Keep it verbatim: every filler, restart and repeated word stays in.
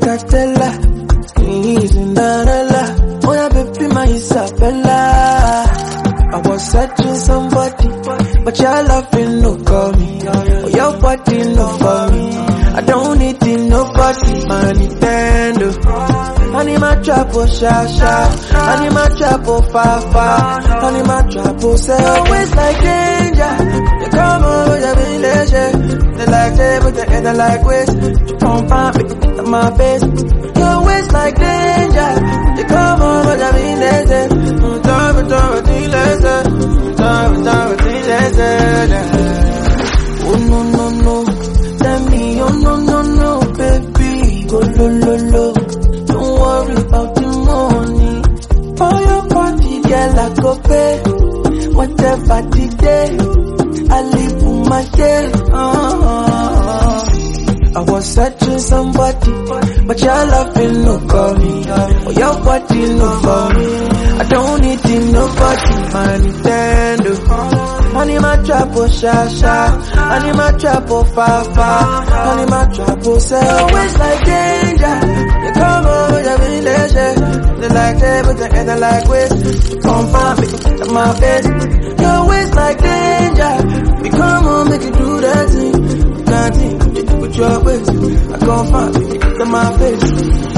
Catella, he's Cinderella. Oh yeah, baby, my Isabella. I was searching somebody, but your loving no call me. Oh, your body no for me. I don't need it, nobody. My Nintendo. I need my trap, oh, sha, sha. I need my trap, oh, fa, fa. I need my trap, oh, say, always like danger. You come over, you be leisure. They like table, they end like waste. You come find me, in my face. You always like danger. You come over, you be leisure. Mm, dark, dark, leisure. Dark, dark, leisure. Oh, no, no, no. Tell me, oh, no, no, no, baby. Go, lo, lo, lo. Don't worry about the money. For your party, girl, I go pay. Whatever the day, I live for my day. Uh-huh. I was searching somebody, but your loving no call me. Oh, your body no for me. I don't need it, nobody. My Nintendo. I need my trap, oh, sha, sha. I need my trap, oh, fa, fa. I need my trap, oh, say, always like danger. You come over, you be leisure. They like table, they end like waste. You come find me, in my face. You always like danger. You come on, make you do that thing. Nothing, you do with your waist. I come find me, in my face.